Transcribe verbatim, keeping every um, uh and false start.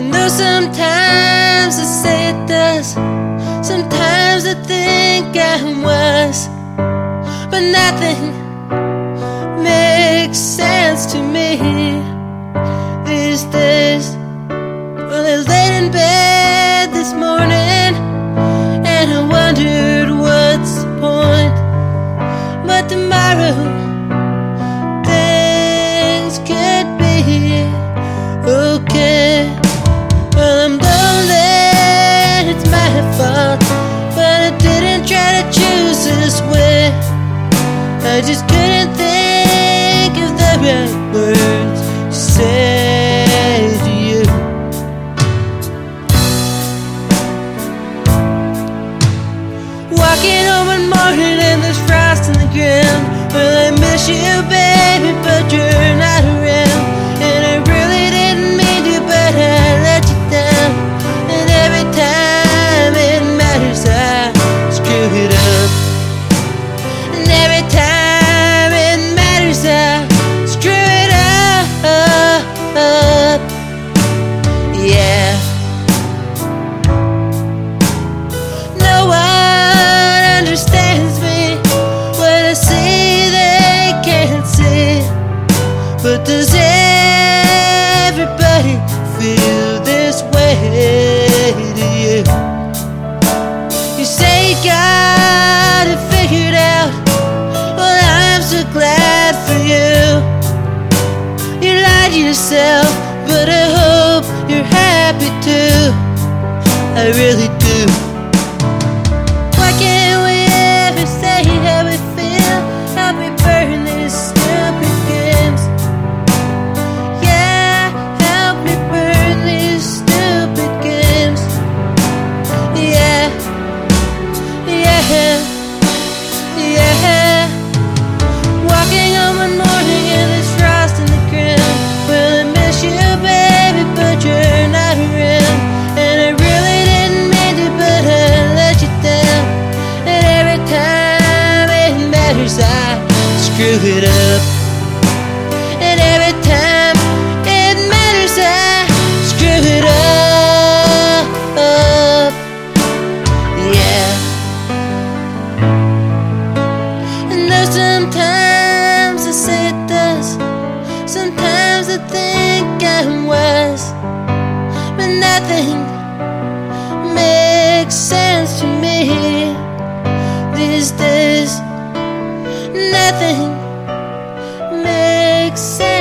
know sometimes I say it does, sometimes I think I'm wise, but nothing makes sense to me these days. Well, I laid in bed this morning and I wondered what's the point, but tomorrow things could be okay. Well, I'm lonely, it's my fault, but I didn't try to choose this way. I just couldn't think of the right words to say to you. Walking home one morning and there's frost in the ground. Well, I miss you, baby, but you're not around. And I really didn't mean to, but I let you down. And every time it matters, I screw it up. And every time it matters, I screw it up. Yeah. No one understands me. What I see they can't see. But does everybody feel this way to you? You say you got it figured out. Well, I'm so glad for you. You lied to yourself, but I hope you're happy too. I really do. Why can't we ever say how we feel? How we burn these stupid games? Yeah, help me burn these stupid games. Yeah, yeah, yeah. Walking on one morning and there's frost in the ground. Well, I miss you, baby, but you're not around. And I really didn't mean to, but I let you down. And every time it matters, I screw it up. And every time it matters, I screw it up. Yeah. And though sometimes I say it does, sometimes I think I'm wise, but nothing makes sense to me these days. Nothing makes sense.